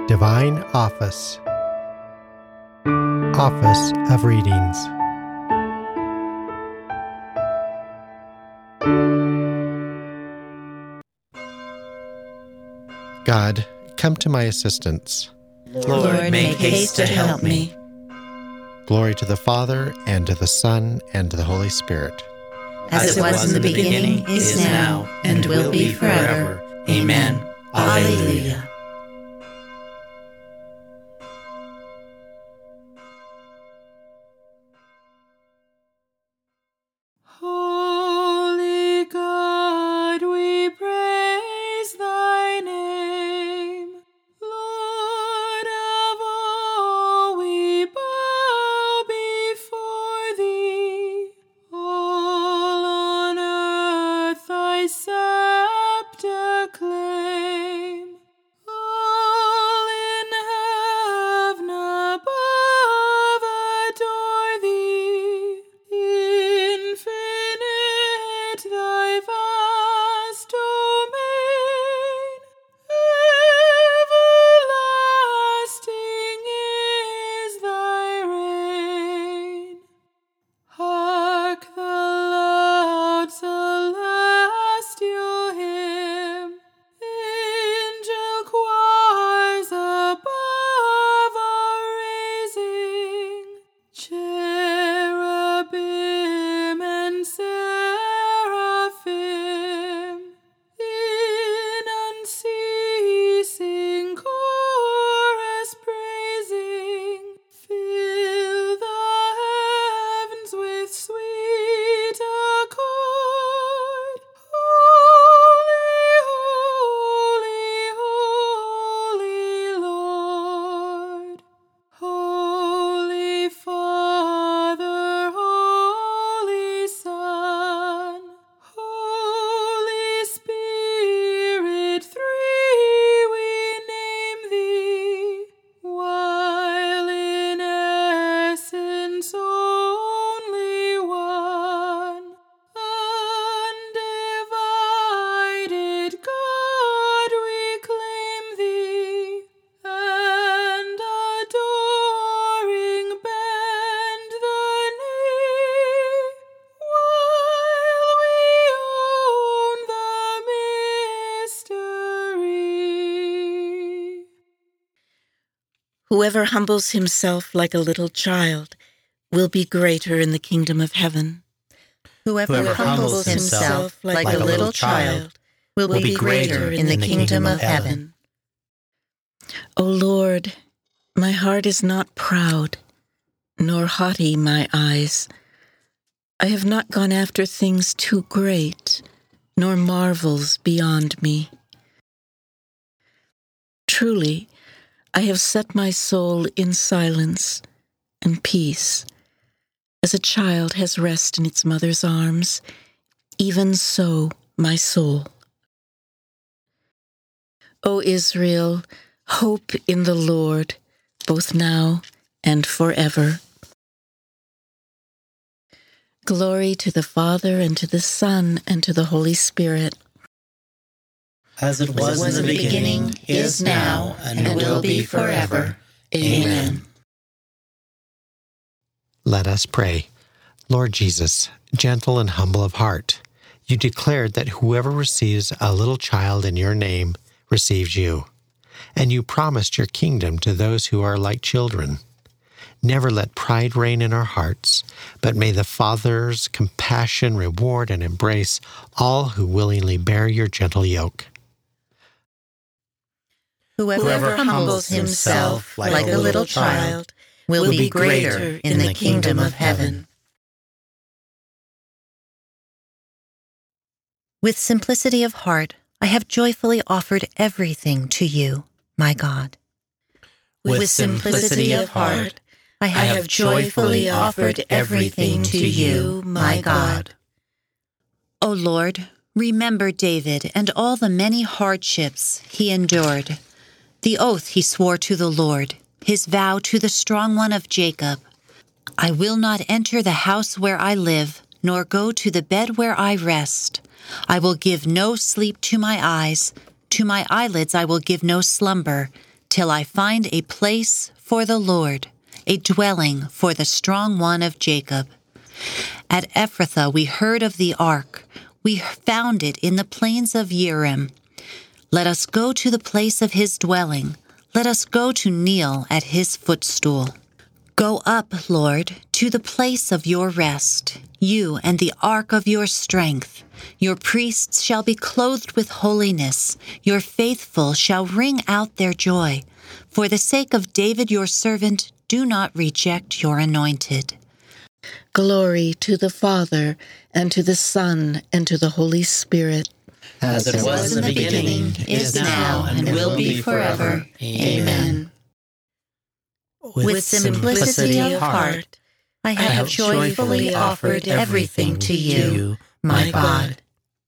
Divine Office. Office of Readings. God, come to my assistance. Lord, make haste to help me. Glory to the Father, and to the Son, and to the Holy Spirit. As it was in the beginning, is now, and will be forever. Amen. Alleluia. Holy God, we praise thy name. Lord of all, we bow before thee. All on earth thy scepter claim. All in heaven above adore thee. Infinite thy vast domain, everlasting is thy reign. Hark the loud celestial hymn, angel choirs above are raising, cherubim and seraphim in unceasing chorus praising, fill the heavens with sweet accord. Holy, holy, holy Lord. Holy Father, Holy Son, Holy Spirit, three we name thee, while in essence only one. Undivided God, we claim thee, and adoring bend the knee, while we own the mystery. Whoever humbles himself like a little child will be greater in the kingdom of heaven. Whoever humbles himself like a little child will be greater in the kingdom of heaven. O Lord, my heart is not proud, nor haughty my eyes. I have not gone after things too great, nor marvels beyond me. Truly, I have set my soul in silence and peace. As a child has rest in its mother's arms, even so my soul. O Israel, hope in the Lord, both now and forever. Glory to the Father, and to the Son, and to the Holy Spirit. As it was in the beginning, is now, and will be forever. Amen. Let us pray. Lord Jesus, gentle and humble of heart, you declared that whoever receives a little child in your name receives you, and you promised your kingdom to those who are like children. Never let pride reign in our hearts, but may the Father's compassion reward and embrace all who willingly bear your gentle yoke. Whoever humbles himself like a little child will be greater in the kingdom of heaven. With simplicity of heart, I have joyfully offered everything to you, my God. With simplicity of heart, I have joyfully offered everything to you, my God. O Lord, remember David and all the many hardships he endured, the oath he swore to the Lord, his vow to the strong one of Jacob. I will not enter the house where I live, nor go to the bed where I rest. I will give no sleep to my eyes. To my eyelids I will give no slumber, till I find a place for the Lord, a dwelling for the strong one of Jacob. At Ephrathah we heard of the ark. We found it in the plains of Yerim. Let us go to the place of his dwelling. Let us go to kneel at his footstool. Go up, Lord, to the place of your rest, you and the ark of your strength. Your priests shall be clothed with holiness. Your faithful shall ring out their joy. For the sake of David your servant, do not reject your anointed. Glory to the Father, and to the Son, and to the Holy Spirit. As it was in the beginning, is now, and will be forever. Amen. With simplicity of heart, I have joyfully offered everything to you, my God.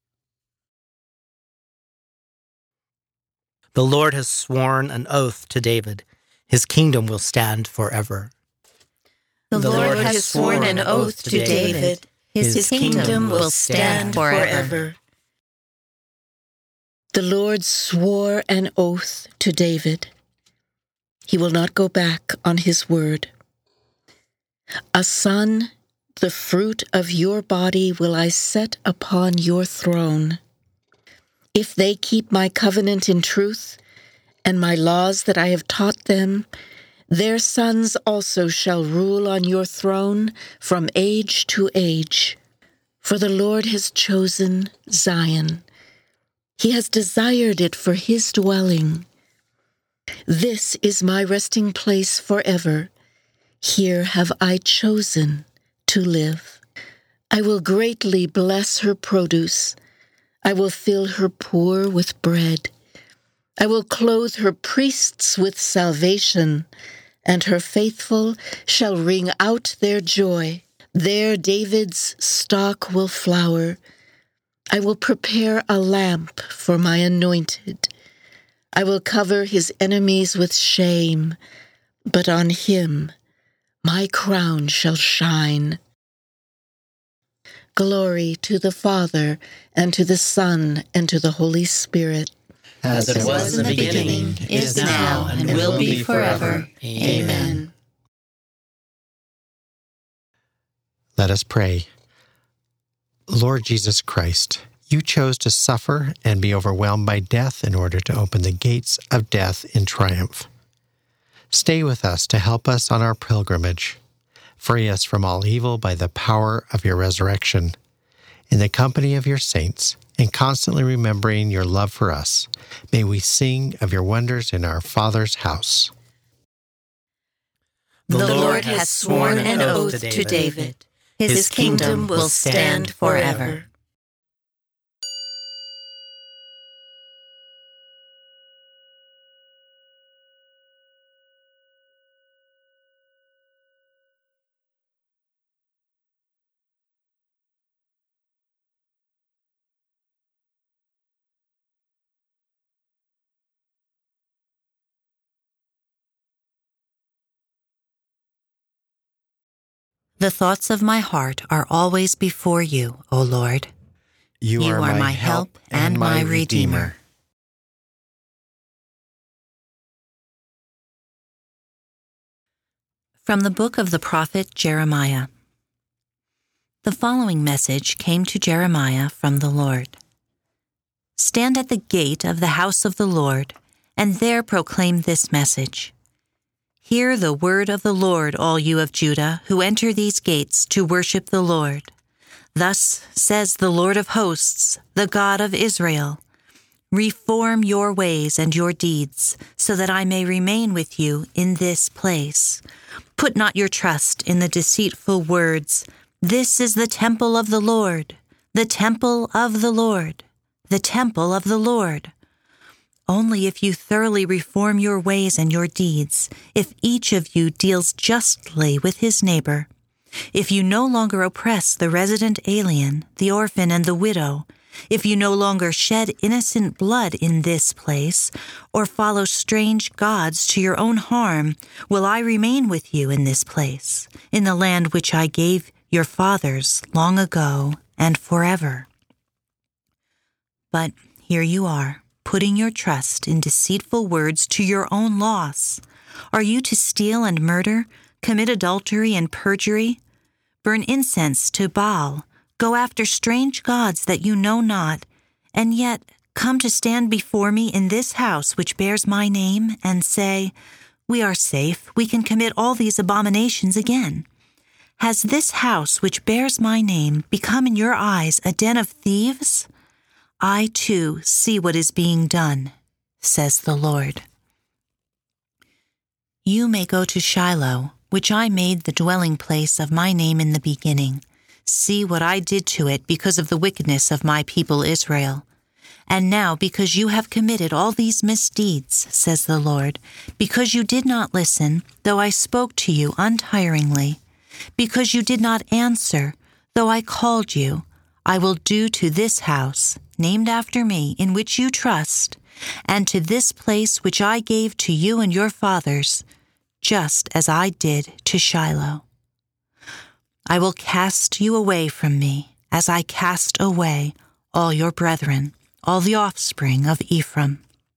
The Lord has sworn an oath to David. His kingdom will stand forever. The Lord has sworn an oath to David. His kingdom will stand forever. The Lord swore an oath to David. He will not go back on his word. A son, the fruit of your body, will I set upon your throne. If they keep my covenant in truth, and my laws that I have taught them, their sons also shall rule on your throne from age to age. For the Lord has chosen Zion. He has desired it for his dwelling. This is my resting place forever. Here have I chosen to live. I will greatly bless her produce. I will fill her poor with bread. I will clothe her priests with salvation, and her faithful shall ring out their joy. There David's stock will flower. I will prepare a lamp for my anointed. I will cover his enemies with shame, but on him my crown shall shine. Glory to the Father, and to the Son, and to the Holy Spirit. As it was in the beginning, is now, and will be forever. Amen. Let us pray. Lord Jesus Christ, you chose to suffer and be overwhelmed by death in order to open the gates of death in triumph. Stay with us to help us on our pilgrimage. Free us from all evil by the power of your resurrection. In the company of your saints, and constantly remembering your love for us, may we sing of your wonders in our Father's house. The Lord has sworn an oath to David. His kingdom will stand forever. The thoughts of my heart are always before you, O Lord. You are my help and my Redeemer. From the book of the prophet Jeremiah. The following message came to Jeremiah from the Lord. Stand at the gate of the house of the Lord, and there proclaim this message. Hear the word of the Lord, all you of Judah, who enter these gates to worship the Lord. Thus says the Lord of hosts, the God of Israel, reform your ways and your deeds, so that I may remain with you in this place. Put not your trust in the deceitful words, this is the temple of the Lord, the temple of the Lord, the temple of the Lord. Only if you thoroughly reform your ways and your deeds, if each of you deals justly with his neighbor, if you no longer oppress the resident alien, the orphan, and the widow, if you no longer shed innocent blood in this place, or follow strange gods to your own harm, will I remain with you in this place, in the land which I gave your fathers long ago and forever. But here you are, putting your trust in deceitful words to your own loss? Are you to steal and murder, commit adultery and perjury, burn incense to Baal, go after strange gods that you know not, and yet come to stand before me in this house which bears my name, and say, "We are safe, we can commit all these abominations again"? Has this house which bears my name become in your eyes a den of thieves? I too see what is being done, says the Lord. You may go to Shiloh, which I made the dwelling place of my name in the beginning. See what I did to it because of the wickedness of my people Israel. And now, because you have committed all these misdeeds, says the Lord, because you did not listen, though I spoke to you untiringly, because you did not answer, though I called you, I will do to this house, named after me, in which you trust, and to this place which I gave to you and your fathers, just as I did to Shiloh. I will cast you away from me, as I cast away all your brethren, all the offspring of Ephraim.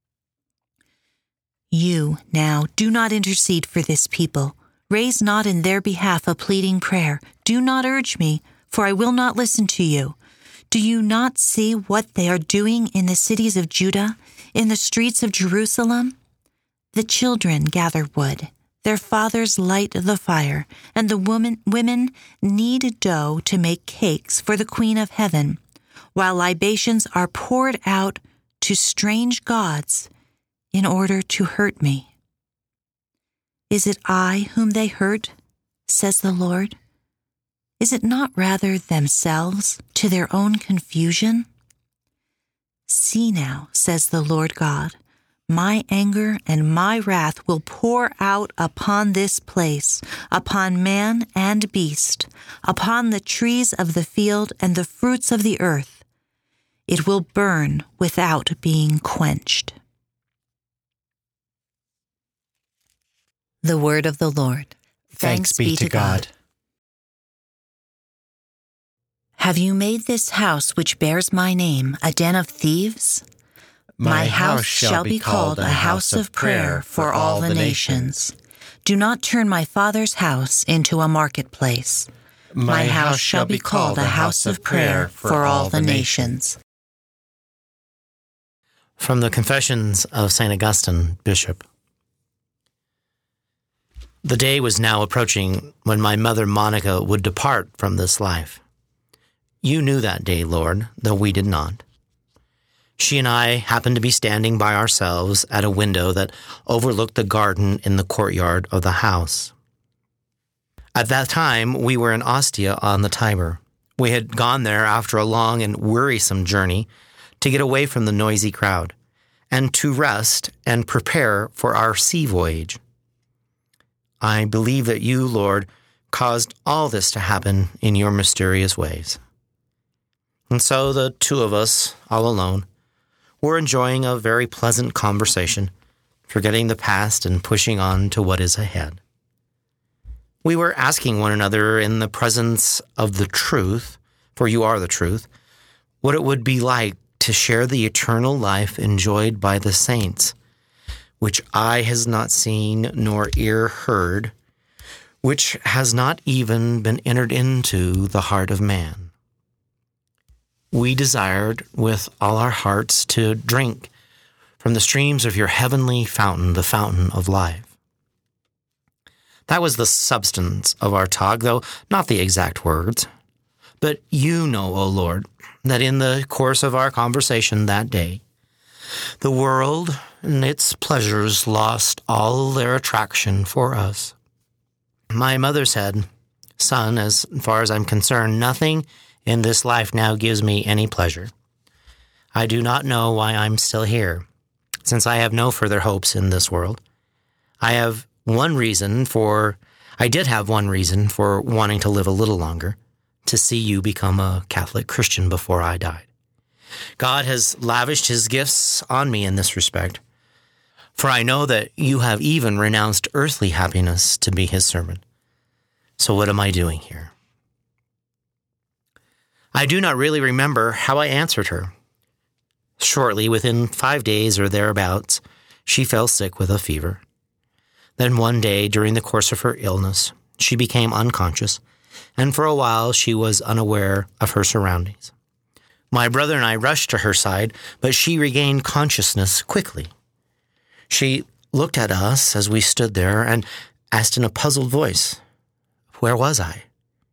You now do not intercede for this people. Raise not in their behalf a pleading prayer. Do not urge me, for I will not listen to you. Do you not see what they are doing in the cities of Judah, in the streets of Jerusalem? The children gather wood, their fathers light the fire, and the women knead dough to make cakes for the Queen of Heaven, while libations are poured out to strange gods in order to hurt me. Is it I whom they hurt, says the Lord? Is it not rather themselves to their own confusion? See now, says the Lord God, my anger and my wrath will pour out upon this place, upon man and beast, upon the trees of the field and the fruits of the earth. It will burn without being quenched. The word of the Lord. Thanks be to God. Have you made this house which bears my name a den of thieves? My house shall be called a house of prayer for all the nations. Do not turn my Father's house into a marketplace. My house shall be called a house of prayer for all the nations. From the Confessions of St. Augustine, Bishop. The day was now approaching when my mother Monica would depart from this life. You knew that day, Lord, though we did not. She and I happened to be standing by ourselves at a window that overlooked the garden in the courtyard of the house. At that time, we were in Ostia on the Tiber. We had gone there after a long and wearisome journey to get away from the noisy crowd and to rest and prepare for our sea voyage. I believe that you, Lord, caused all this to happen in your mysterious ways. And so the two of us, all alone, were enjoying a very pleasant conversation, forgetting the past and pushing on to what is ahead. We were asking one another in the presence of the truth, for you are the truth, what it would be like to share the eternal life enjoyed by the saints, which eye has not seen nor ear heard, which has not even been entered into the heart of man. We desired with all our hearts to drink from the streams of your heavenly fountain, the fountain of life. That was the substance of our talk, though not the exact words. But you know, O Lord, that in the course of our conversation that day, the world and its pleasures lost all their attraction for us. My mother said, "Son, as far as I'm concerned, nothing in this life now gives me any pleasure. I do not know why I'm still here, since I have no further hopes in this world. I did have one reason for wanting to live a little longer, to see you become a Catholic Christian before I died. God has lavished his gifts on me in this respect, for I know that you have even renounced earthly happiness to be his servant. So what am I doing here?" I do not really remember how I answered her. Shortly, within 5 days or thereabouts, she fell sick with a fever. Then one day, during the course of her illness, she became unconscious, and for a while she was unaware of her surroundings. My brother and I rushed to her side, but she regained consciousness quickly. She looked at us as we stood there and asked in a puzzled voice, "Where was I?"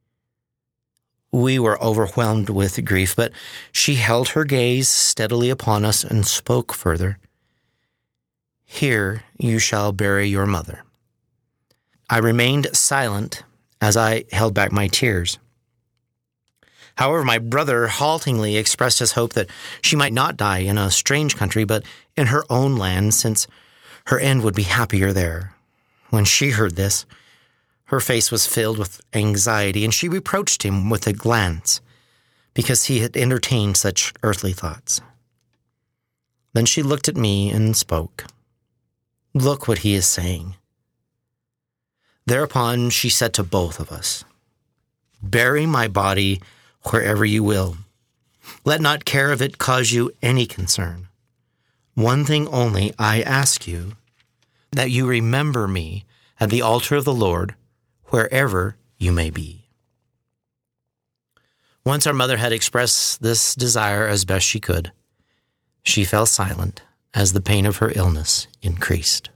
We were overwhelmed with grief, but she held her gaze steadily upon us and spoke further. "Here you shall bury your mother." I remained silent as I held back my tears. However, my brother haltingly expressed his hope that she might not die in a strange country, but in her own land, since her end would be happier there. When she heard this, her face was filled with anxiety, and she reproached him with a glance because he had entertained such earthly thoughts. Then she looked at me and spoke. "Look what he is saying." Thereupon she said to both of us, "Bury my body wherever you will. Let not care of it cause you any concern. One thing only I ask you, that you remember me at the altar of the Lord, wherever you may be." Once our mother had expressed this desire as best she could, she fell silent as the pain of her illness increased.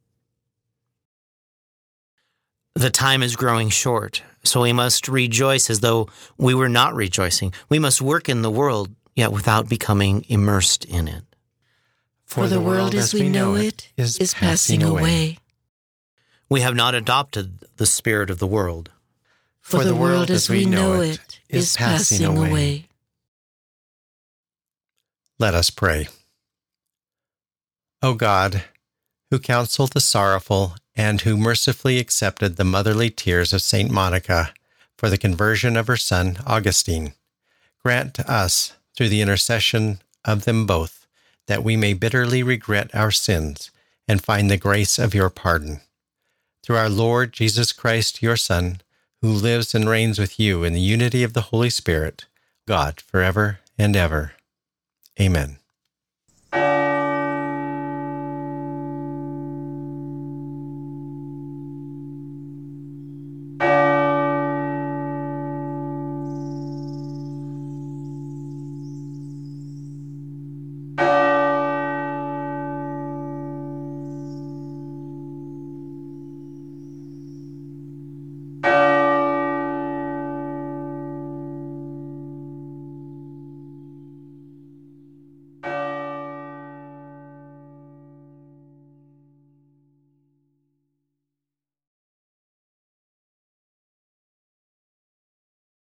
The time is growing short, so we must rejoice as though we were not rejoicing. We must work in the world, yet without becoming immersed in it. For the world as we know it is passing away. We have not adopted the spirit of the world. For the world as we know it is passing away. Let us pray. O God, who counseled the sorrowful and who mercifully accepted the motherly tears of Saint Monica for the conversion of her son Augustine, grant to us, through the intercession of them both, that we may bitterly regret our sins and find the grace of your pardon. Through our Lord Jesus Christ, your Son, who lives and reigns with you in the unity of the Holy Spirit, God, forever and ever. Amen.